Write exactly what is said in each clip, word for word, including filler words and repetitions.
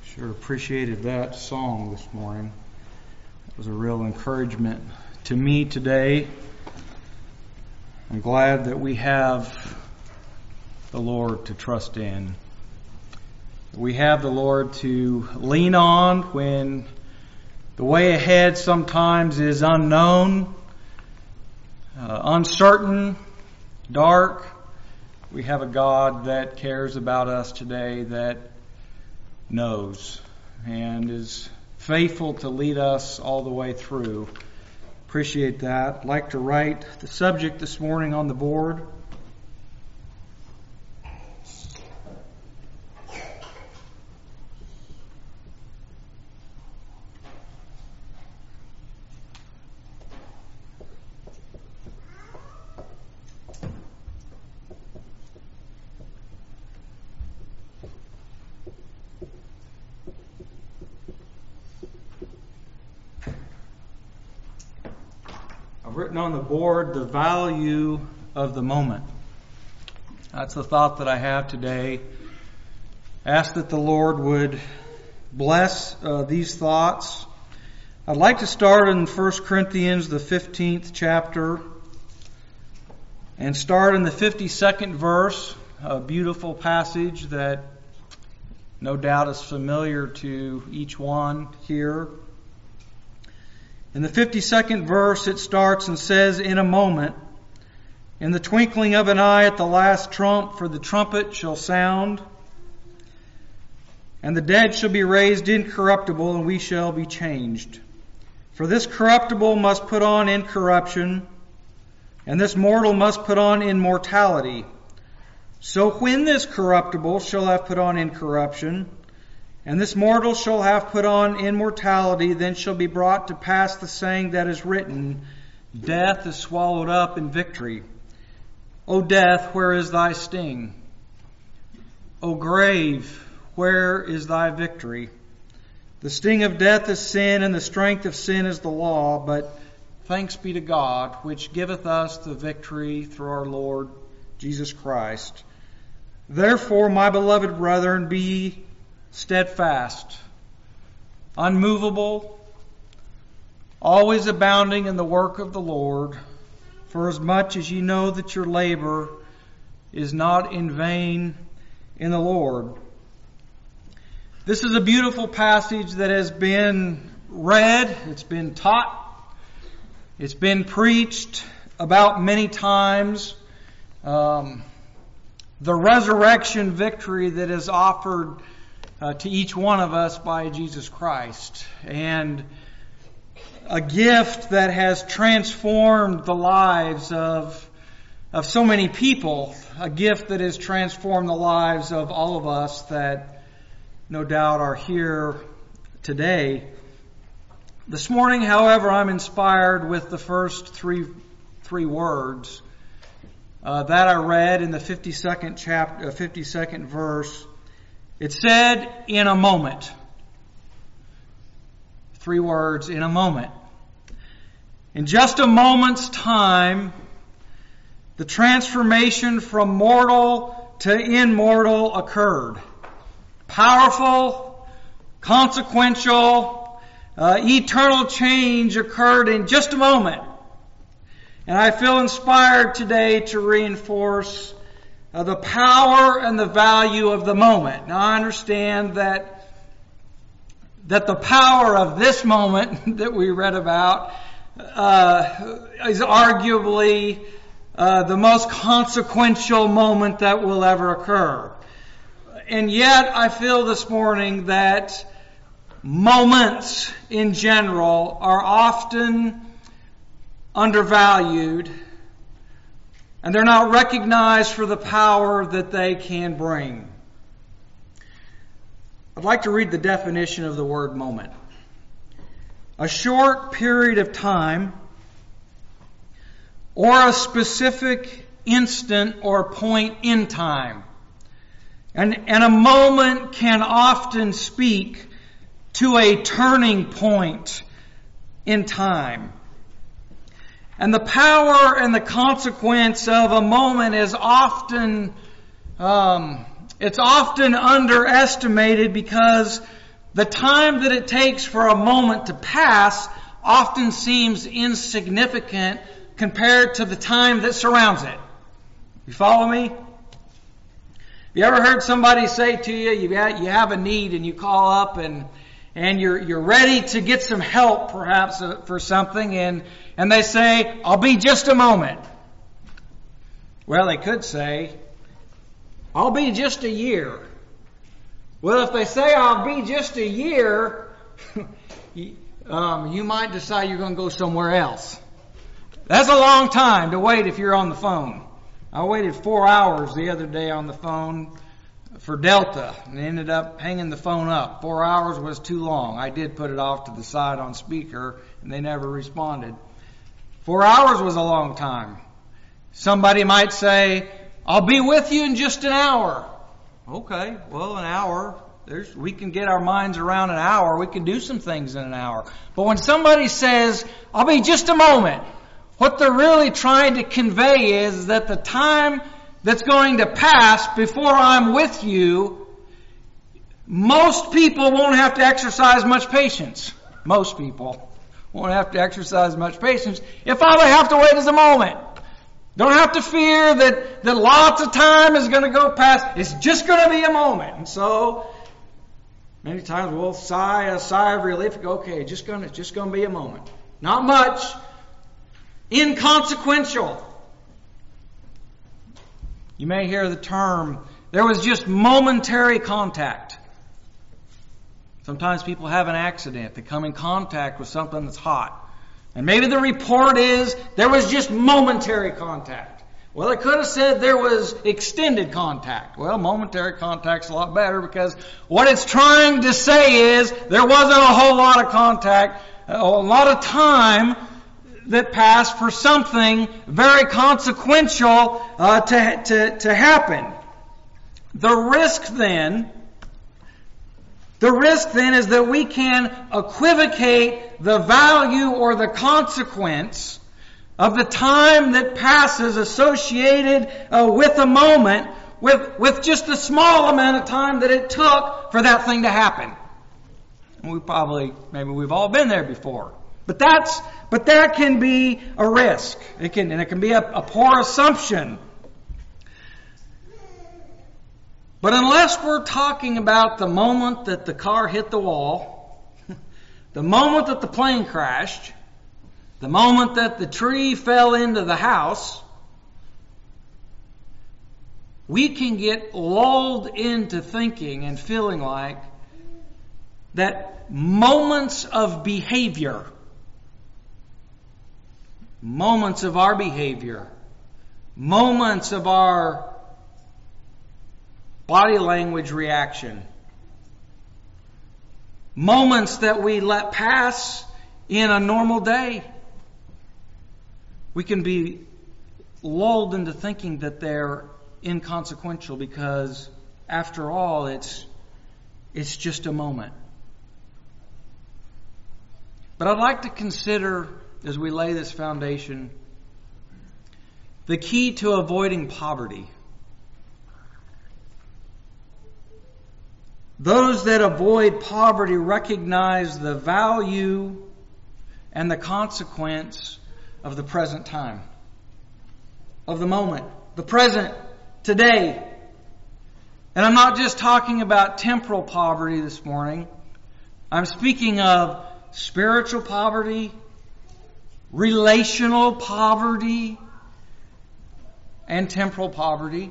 Sure appreciated that song this morning. It was a real encouragement to me today. I'm glad that we have the Lord to trust in. We have the Lord to lean on when the way ahead sometimes is unknown, uh, uncertain, dark. We have a God that cares about us today, that knows and is faithful to lead us all the way through. Appreciate that. I'd like to write the subject this morning on the board. Written on the board, the value of the moment. That's the thought that I have today. Ask that the Lord would bless uh, these thoughts. I'd like to start in First Corinthians, the fifteenth chapter, and start in the fifty-second verse, a beautiful passage that no doubt is familiar to each one here. In the fifty-second verse, it starts and says, "In a moment, in the twinkling of an eye at the last trump, for the trumpet shall sound, and the dead shall be raised incorruptible, and we shall be changed. For this corruptible must put on incorruption, and this mortal must put on immortality. So when this corruptible shall have put on incorruption, and this mortal shall have put on immortality, then shall be brought to pass the saying that is written, Death is swallowed up in victory. O death, where is thy sting? O grave, where is thy victory? The sting of death is sin, and the strength of sin is the law. But thanks be to God, which giveth us the victory through our Lord Jesus Christ. Therefore, my beloved brethren, be steadfast, unmovable, always abounding in the work of the Lord, for as much as ye know that your labor is not in vain in the Lord." This is a beautiful passage that has been read, it's been taught, it's been preached about many times. Um, the resurrection victory that is offered Uh, to each one of us by Jesus Christ, and a gift that has transformed the lives of of so many people, a gift that has transformed the lives of all of us that no doubt are here today. This morning, however, I'm inspired with the first three three words uh, that I read in the fifty-second chapter, uh, fifty-second verse. It said, "In a moment." Three words, in a moment. In just a moment's time, the transformation from mortal to immortal occurred. Powerful, consequential, uh, eternal change occurred in just a moment. And I feel inspired today to reinforce Uh, the power and the value of the moment. Now I understand that that the power of this moment that we read about uh, is arguably uh, the most consequential moment that will ever occur. And yet I feel this morning that moments in general are often undervalued, and they're not recognized for the power that they can bring. I'd like to read the definition of the word moment. A short period of time or a specific instant or point in time. And, and a moment can often speak to a turning point in time. And the power and the consequence of a moment is often, um, it's often underestimated because the time that it takes for a moment to pass often seems insignificant compared to the time that surrounds it. You follow me? You ever heard somebody say to you, you have a need and you call up and and you're you're ready to get some help perhaps for something, and and they say, "I'll be just a moment." Well, they could say, "I'll be just a year." Well, if they say, "I'll be just a year," um, you might decide you're going to go somewhere else. That's a long time to wait if you're on the phone. I waited four hours the other day on the phone for Delta and ended up hanging the phone up. Four hours was too long. I did put it off to the side on speaker and they never responded. Four hours was a long time. Somebody might say, "I'll be with you in just an hour." Okay, well, an hour, there's, we can get our minds around an hour. We can do some things in an hour. But when somebody says, "I'll be just a moment," what they're really trying to convey is that the time that's going to pass before I'm with you, most people won't have to exercise much patience. Most people won't have to exercise much patience if all they have to wait is a moment. Don't have to fear that, that lots of time is going to go past. It's just going to be a moment. And so, many times we'll sigh a sigh of relief. Go, okay, just going to, just going to be a moment. Not much. Inconsequential. You may hear the term, there was just momentary contact. Sometimes people have an accident. They come in contact with something that's hot. And maybe the report is there was just momentary contact. Well, it could have said there was extended contact. Well, momentary contact's a lot better because what it's trying to say is there wasn't a whole lot of contact, a lot of time that passed for something very consequential uh, to, to, to happen. The risk then, the risk then is that we can equivocate the value or the consequence of the time that passes associated uh, with a moment with, with just the small amount of time that it took for that thing to happen. And we probably, maybe we've all been there before. But that's, but that can be a risk. It can, and it can be a, a poor assumption. But unless we're talking about the moment that the car hit the wall, the moment that the plane crashed, the moment that the tree fell into the house, we can get lulled into thinking and feeling like that moments of behavior, moments of our behavior, moments of our body language reaction, moments that we let pass in a normal day, we can be lulled into thinking that they're inconsequential because, after all, it's it's just a moment. But I'd like to consider, as we lay this foundation, the key to avoiding poverty. Those that avoid poverty recognize the value and the consequence of the present time, of the moment, the present, today. And I'm not just talking about temporal poverty this morning. I'm speaking of spiritual poverty, relational poverty, and temporal poverty.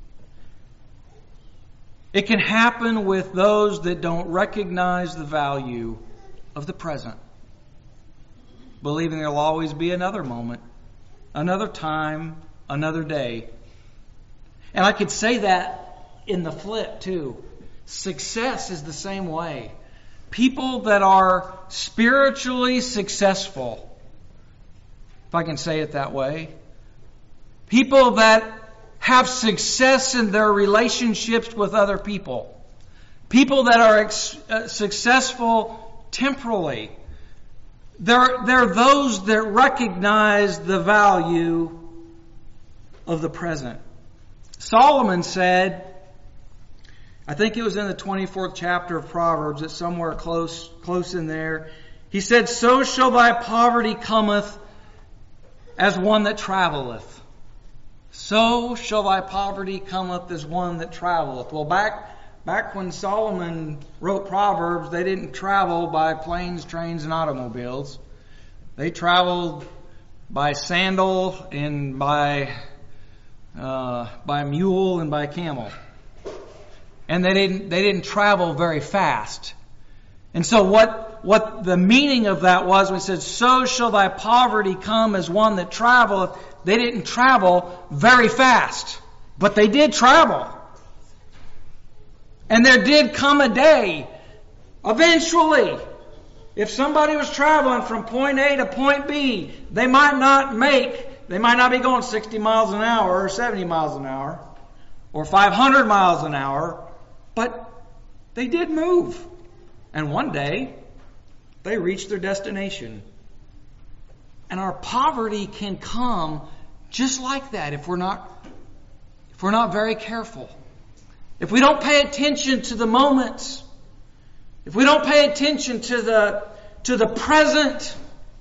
It can happen with those that don't recognize the value of the present, believing there'll always be another moment, another time, another day. And I could say that in the flip too. Success is the same way. People that are spiritually successful, if I can say it that way, people that have success in their relationships with other people, people that are ex- uh, successful temporally, they're, they're those that recognize the value of the present. Solomon said, I think it was in the twenty-fourth chapter of Proverbs. It's somewhere close, close in there. He said, "So shall thy poverty cometh as one that traveleth." So shall thy poverty cometh as one that traveleth. Well, back back when Solomon wrote Proverbs, they didn't travel by planes, trains, and automobiles. They traveled by sandal and by uh, by mule and by camel. And they didn't they didn't travel very fast. And so what what the meaning of that was when it said, "So shall thy poverty come as one that traveleth," they didn't travel very fast. But they did travel. And there did come a day, eventually, if somebody was traveling from point A to point B, they might not make, they might not be going sixty miles an hour or seventy miles an hour or five hundred miles an hour, but they did move. And one day, they reached their destination. And our poverty can come just like that if we're not, if we're not very careful. If we don't pay attention to the moments, if we don't pay attention to the, to the present,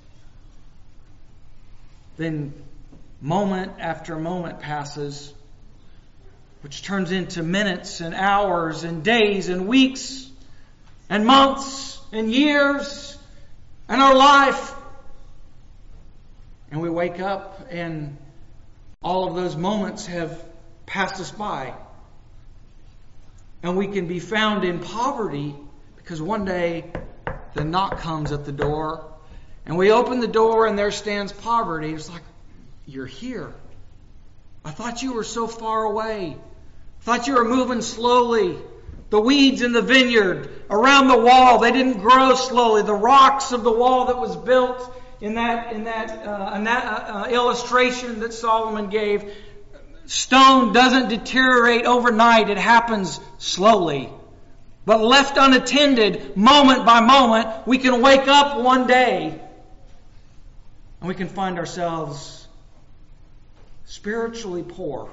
then moment after moment passes, which turns into minutes and hours and days and weeks and months and years and our life. And we wake up and all of those moments have passed us by. And we can be found in poverty because one day the knock comes at the door and we open the door and there stands poverty. It's like, "You're here. I thought you were so far away. I thought you were moving slowly. The weeds in the vineyard around the wall, they didn't grow slowly. The rocks of the wall that was built in that in that, uh, in that uh, illustration that Solomon gave, stone doesn't deteriorate overnight. It happens slowly. But left unattended, moment by moment, we can wake up one day and we can find ourselves spiritually poor.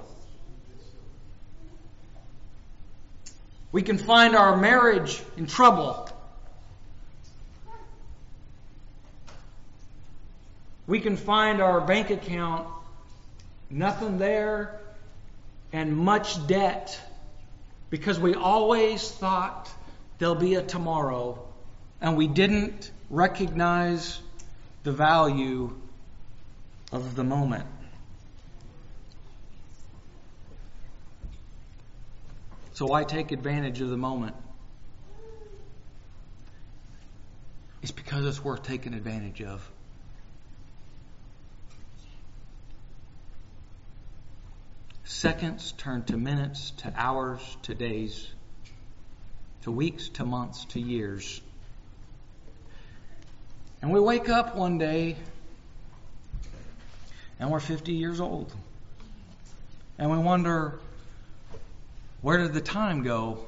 We can find our marriage in trouble. We can find our bank account, nothing there, and much debt, because we always thought there'll be a tomorrow, and we didn't recognize the value of the moment. So why take advantage of the moment? It's because it's worth taking advantage of. Seconds turn to minutes, to hours, to days, to weeks, to months, to years. And we wake up one day and we're fifty years old. And we wonder, where did the time go?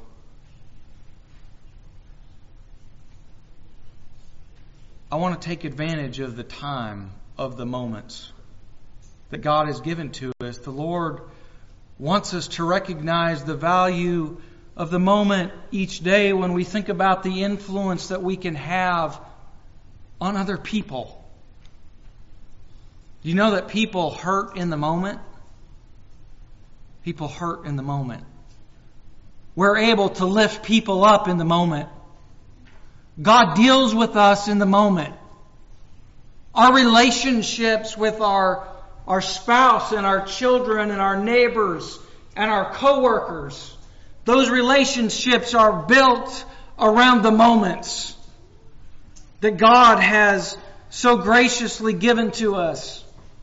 I want to take advantage of the time, of the moments that God has given to us. The Lord wants us to recognize the value of the moment each day when we think about the influence that we can have on other people. Do you know that people hurt in the moment? People hurt in the moment. We're able to lift people up in the moment. God deals with us in the moment. Our relationships with our, our spouse and our children and our neighbors and our coworkers, those relationships are built around the moments that God has so graciously given to us.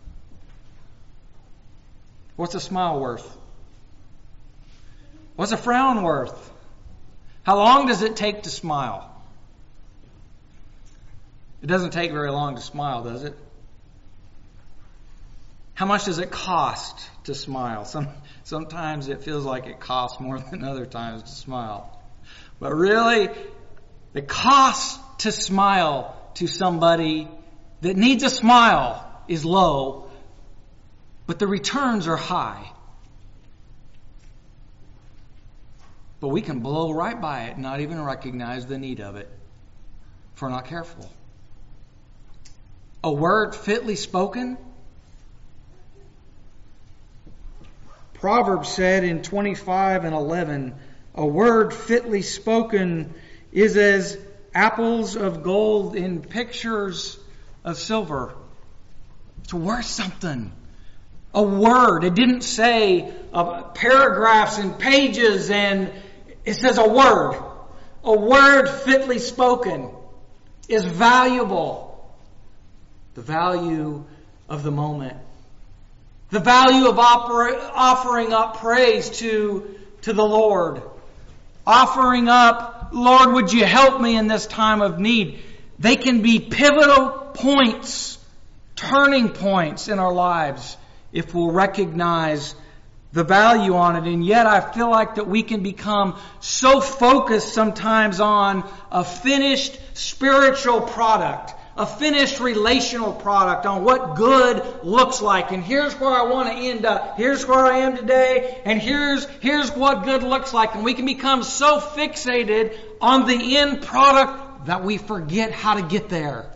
What's a smile worth? What's a frown worth? How long does it take to smile? It doesn't take very long to smile, does it? How much does it cost to smile? Some, sometimes it feels like it costs more than other times to smile. But really, the cost to smile to somebody that needs a smile is low, but the returns are high. But we can blow right by it and not even recognize the need of it if we're not careful. A word fitly spoken. Proverbs said in twenty-five and eleven, a word fitly spoken is as apples of gold in pictures of silver. It's worth something. A word. It didn't say uh, paragraphs and pages, and it says a word. A word fitly spoken is valuable. The value of the moment. The value of opera, offering up praise to, to the Lord. Offering up, Lord, would you help me in this time of need? They can be pivotal points, turning points in our lives if we'll recognize the value on it. And yet I feel like that we can become so focused sometimes on a finished spiritual product, a finished relational product, on what good looks like. And here's where I want to end up. Here's where I am today. And here's, here's what good looks like. And we can become so fixated on the end product that we forget how to get there.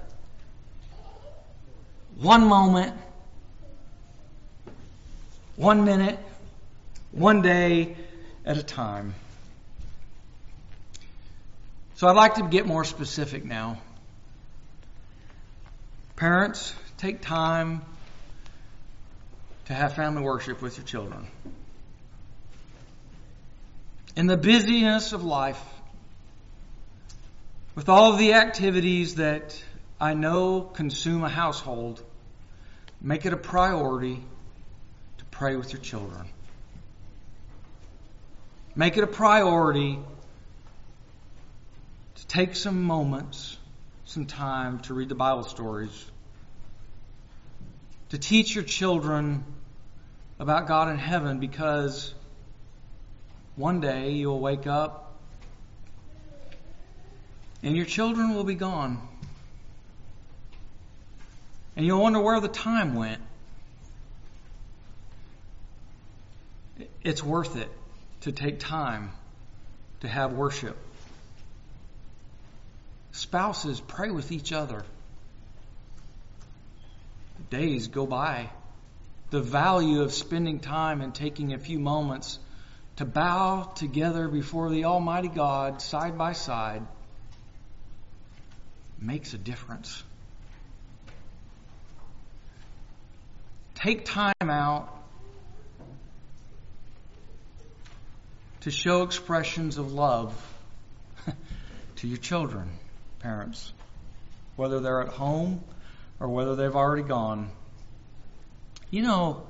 One moment, one minute, one day at a time. So I'd like to get more specific now. Parents, take time to have family worship with your children. In the busyness of life, with all of the activities that I know consume a household, make it a priority to pray with your children. Make it a priority to take some moments, some time to read the Bible stories, to teach your children about God in heaven, because one day you'll wake up and your children will be gone. And you'll wonder where the time went. It's worth it to take time to have worship. Spouses, pray with each other. Days go by. The value of spending time and taking a few moments to bow together before the Almighty God side by side makes a difference. Take time out to show expressions of love to your children, parents, whether they're at home or whether they've already gone. You know,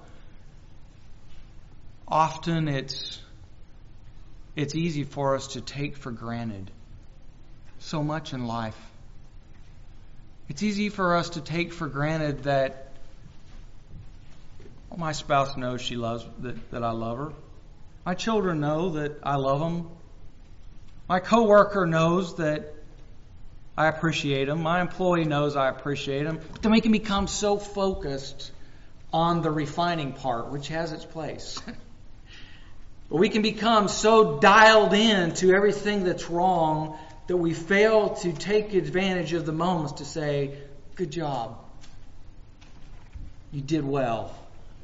often it's it's easy for us to take for granted so much in life. It's easy for us to take for granted that well, my spouse knows she loves that, that I love her. My children know that I love them. My coworker knows that I appreciate them. My employee knows I appreciate them. But then we can become so focused on the refining part, which has its place. But we can become so dialed in to everything that's wrong that we fail to take advantage of the moments to say, good job. You did well.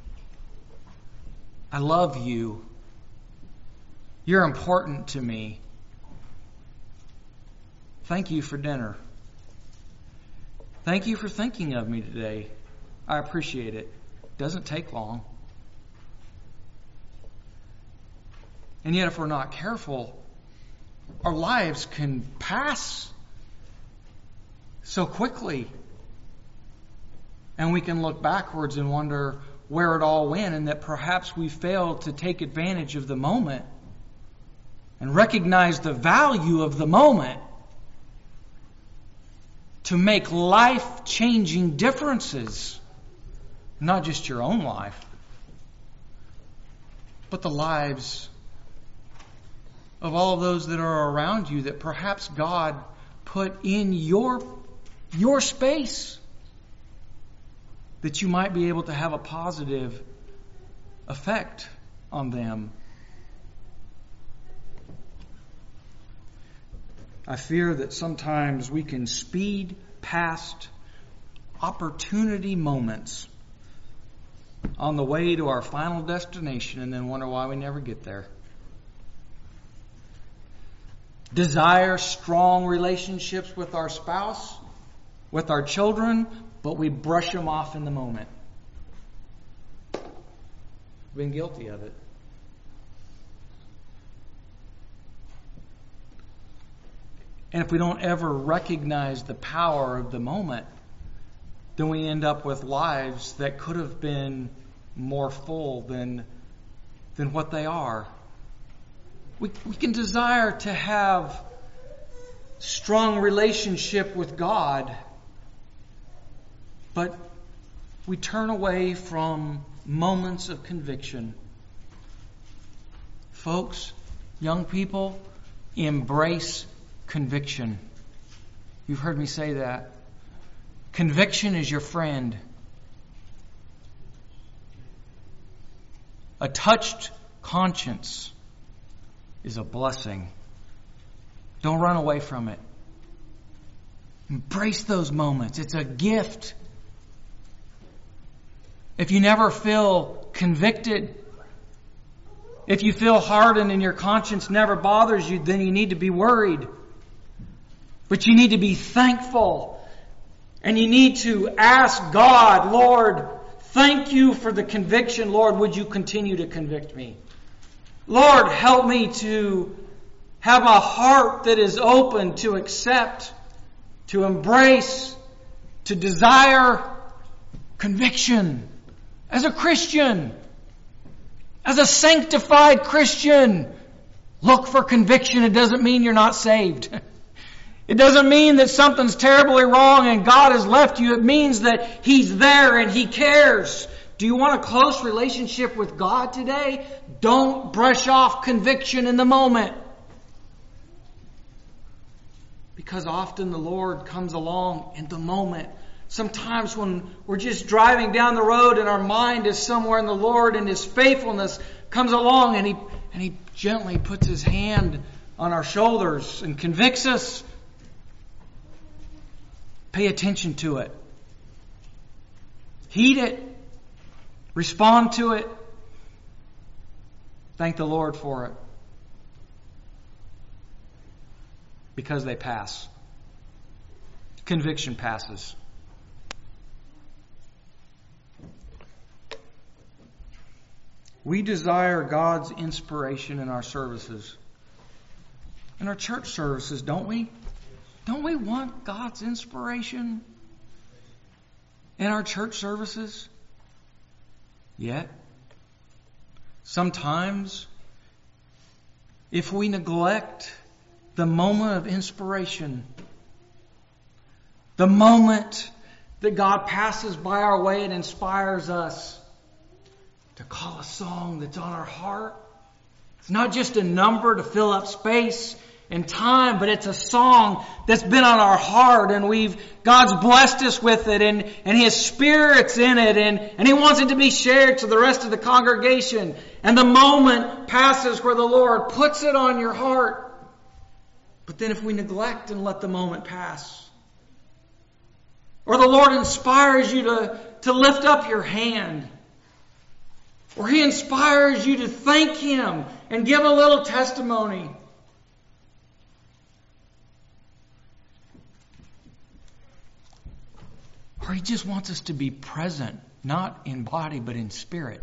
I love you. You're important to me. Thank you for dinner. Thank you for thinking of me today. I appreciate it. It doesn't take long. And yet if we're not careful, our lives can pass so quickly. And we can look backwards and wonder where it all went, and that perhaps we failed to take advantage of the moment and recognize the value of the moment to make life-changing differences. Not just your own life, but the lives of all of those that are around you that perhaps God put in your, your space, that you might be able to have a positive effect on them. I fear that sometimes we can speed past opportunity moments on the way to our final destination and then wonder why we never get there. Desire strong relationships with our spouse, with our children, but we brush them off in the moment. Been guilty of it. And if we don't ever recognize the power of the moment, then we end up with lives that could have been more full than, than what they are. We, we can desire to have strong relationship with God, but we turn away from moments of conviction. Folks, young people, embrace conviction. You've heard me say that. Conviction is your friend. A touched conscience is a blessing. Don't run away from it. Embrace those moments. It's a gift. If you never feel convicted, if you feel hardened and your conscience never bothers you, then you need to be worried. But you need to be thankful. And you need to ask God, Lord, thank you for the conviction. Lord, would you continue to convict me? Lord, help me to have a heart that is open to accept, to embrace, to desire conviction. As a Christian, as a sanctified Christian, look for conviction. It doesn't mean you're not saved. It doesn't mean that something's terribly wrong and God has left you. It means that He's there and He cares. Do you want a close relationship with God today? Don't brush off conviction in the moment. Because often the Lord comes along in the moment. Sometimes when we're just driving down the road and our mind is somewhere in the Lord and His faithfulness comes along and He, and He gently puts His hand on our shoulders and convicts us. Pay attention to it. Heed it. Respond to it. Thank the Lord for it. Because they pass. Conviction passes. We desire God's inspiration in our services. In our church services, don't we? Don't we want God's inspiration in our church services? Yet, sometimes, if we neglect the moment of inspiration, the moment that God passes by our way and inspires us to call a song that's on our heart, it's not just a number to fill up space and time, but it's a song that's been on our heart and we've, God's blessed us with it and, and His Spirit's in it and, and He wants it to be shared to the rest of the congregation. And the moment passes where the Lord puts it on your heart. But then if we neglect and let the moment pass, or the Lord inspires you to, to lift up your hand, or He inspires you to thank Him and give a little testimony, or He just wants us to be present, not in body, but in spirit.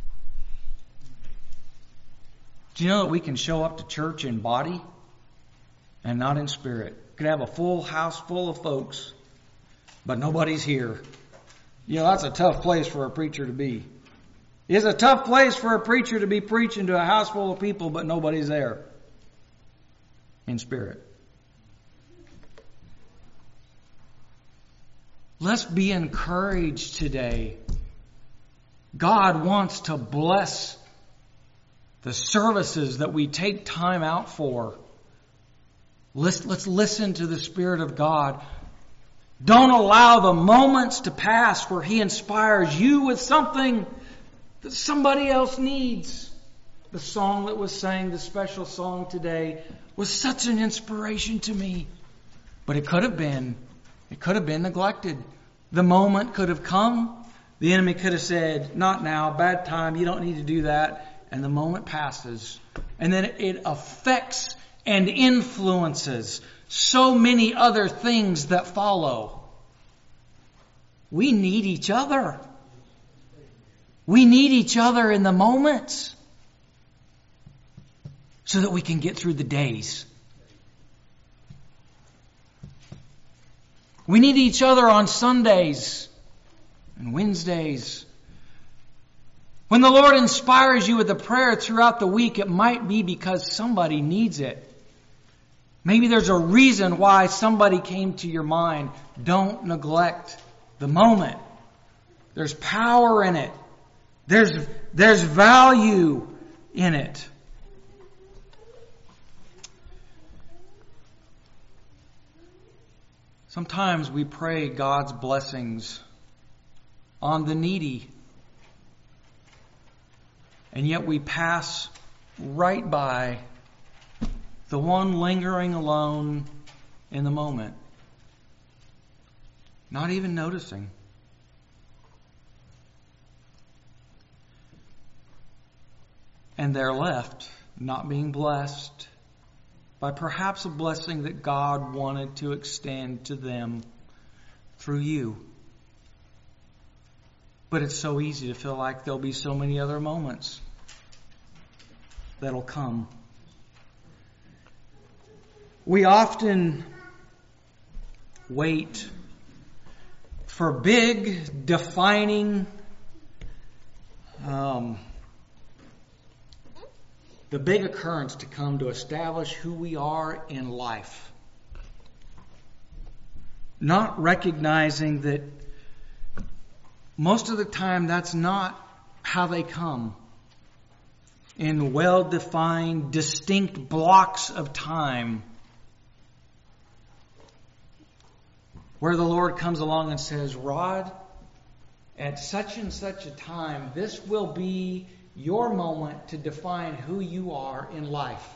Do you know that we can show up to church in body and not in spirit? We could have a full house full of folks, but nobody's here. You know, that's a tough place for a preacher to be. It's a tough place for a preacher to be preaching to a house full of people, but nobody's there in spirit. Let's be encouraged today. God wants to bless the services that we take time out for. Let's, let's listen to the Spirit of God. Don't allow the moments to pass where He inspires you with something that somebody else needs. the song that was sang, the special song today, was such an inspiration to me. But it could have been, it could have been neglected. The moment could have come. The enemy could have said, not now, bad time, you don't need to do that. And the moment passes. And then it affects and influences so many other things that follow. We need each other. We need each other in the moments so that we can get through the days. We need each other on Sundays and Wednesdays. When the Lord inspires you with a prayer throughout the week, it might be because somebody needs it. Maybe there's a reason why somebody came to your mind. Don't neglect the moment. There's power in it. There's, there's value in it. Sometimes we pray God's blessings on the needy, and yet we pass right by the one lingering alone in the moment, not even noticing. And they're left not being blessed by perhaps a blessing that God wanted to extend to them through you. But it's so easy to feel like there'll be so many other moments that'll come. We often wait for big, defining, um, the big occurrence to come to establish who we are in life. Not recognizing that most of the time that's not how they come. In well-defined, distinct blocks of time. Where the Lord comes along and says, Rod, at such and such a time, this will be your moment to define who you are in life.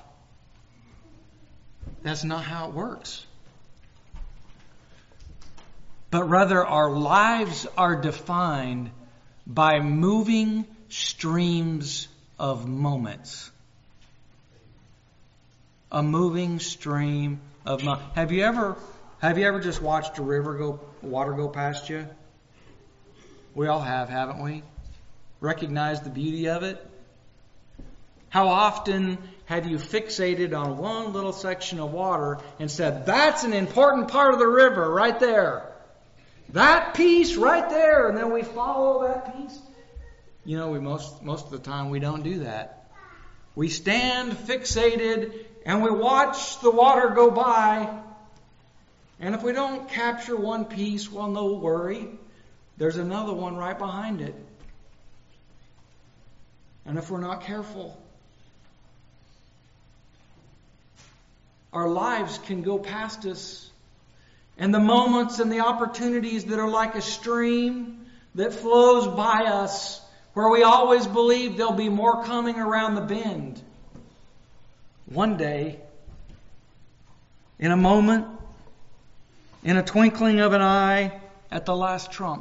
That's not how it works. But rather, our lives are defined by moving streams of moments. A moving stream of moments. Have you ever, have you ever just watched a river go, water go past you? We all have, haven't we? Recognize the beauty of it? How often have you fixated on one little section of water and said, that's an important part of the river right there. That piece right there. And then we follow that piece. You know, we most, most of the time we don't do that. We stand fixated and we watch the water go by. And if we don't capture one piece, well, no worry. There's another one right behind it. And if we're not careful, our lives can go past us. And the moments and the opportunities that are like a stream that flows by us, where we always believe there'll be more coming around the bend. One day, in a moment, in a twinkling of an eye, at the last trump,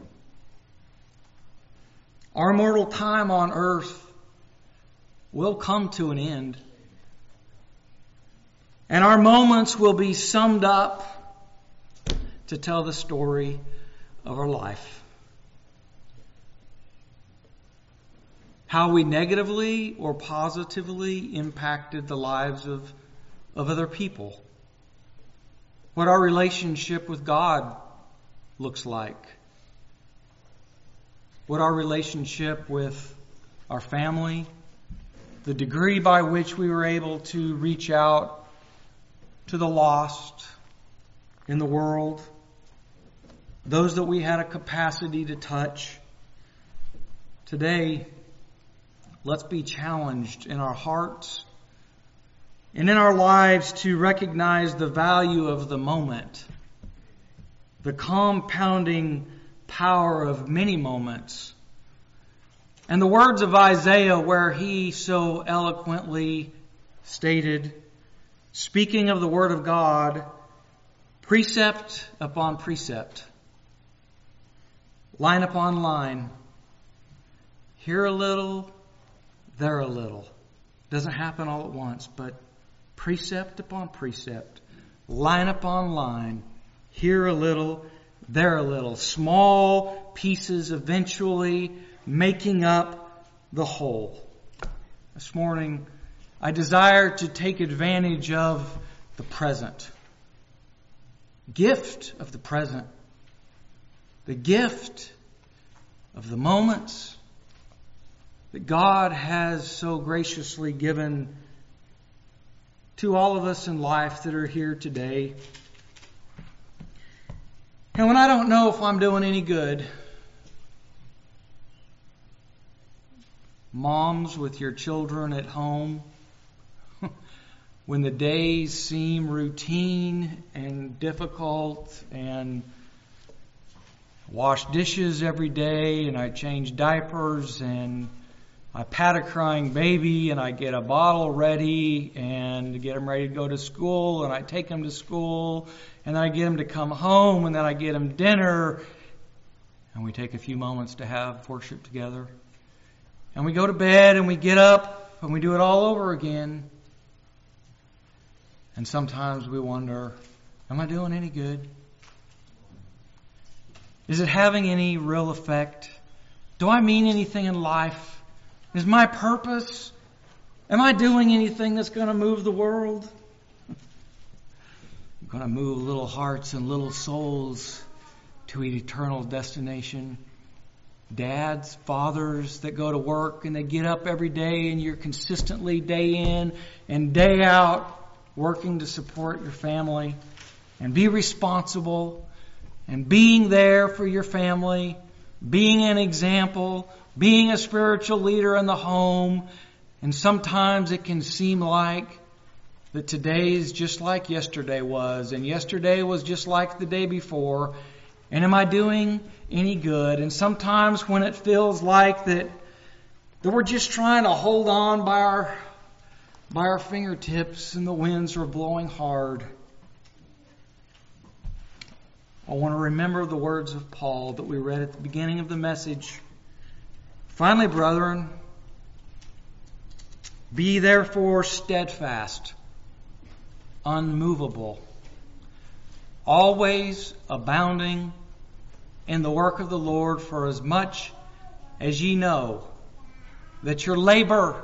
our mortal time on earth will come to an end. And our moments will be summed up to tell the story of our life. How we negatively or positively impacted the lives of, of other people. What our relationship with God looks like. What our relationship with our family, the degree by which we were able to reach out to the lost in the world, those that we had a capacity to touch. Today, let's be challenged in our hearts and in our lives to recognize the value of the moment, the compounding power of many moments, And the words of Isaiah, where he so eloquently stated, speaking of the Word of God, precept upon precept, line upon line, here a little, there a little. Doesn't happen all at once, but precept upon precept, line upon line, here a little, there a little. Small pieces eventually making up the whole. This morning, I desire to take advantage of the present. Gift of the present. The gift of the moments that God has so graciously given to all of us in life that are here today. And when I don't know if I'm doing any good, moms with your children at home, when the days seem routine and difficult, and wash dishes every day, and I change diapers, and I pat a crying baby, and I get a bottle ready, and get them ready to go to school, and I take them to school, and then I get them to come home, and then I get them dinner, and we take a few moments to have worship together. And we go to bed, and we get up, and we do it all over again. And sometimes we wonder, am I doing any good? Is it having any real effect? Do I mean anything in life? Is my purpose? Am I doing anything that's going to move the world? I'm going to move little hearts and little souls to an eternal destination. Dads, fathers that go to work and they get up every day, and you're consistently day in and day out working to support your family and be responsible and being there for your family, being an example, being a spiritual leader in the home. And sometimes it can seem like that today is just like yesterday was, and yesterday was just like the day before. And am I doing any good? And sometimes when it feels like that, that we're just trying to hold on by our by our fingertips and the winds are blowing hard, I want to remember the words of Paul that we read at the beginning of the message. Finally, brethren, be therefore steadfast, unmovable, always abounding in the work of the Lord, for as much as ye know that your labor,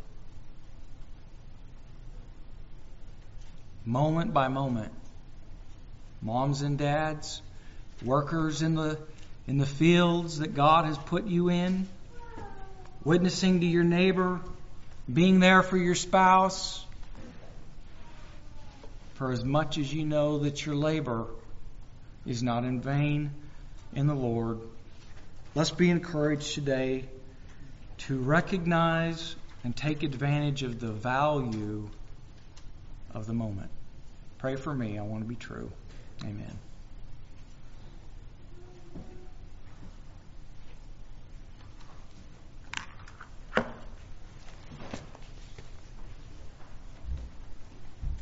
moment by moment, moms and dads, workers in the in the fields that God has put you in, witnessing to your neighbor, being there for your spouse, for as much as you know that your labor is not in vain in the Lord. Let's be encouraged today to recognize and take advantage of the value of the moment. Pray for me. I want to be true. Amen.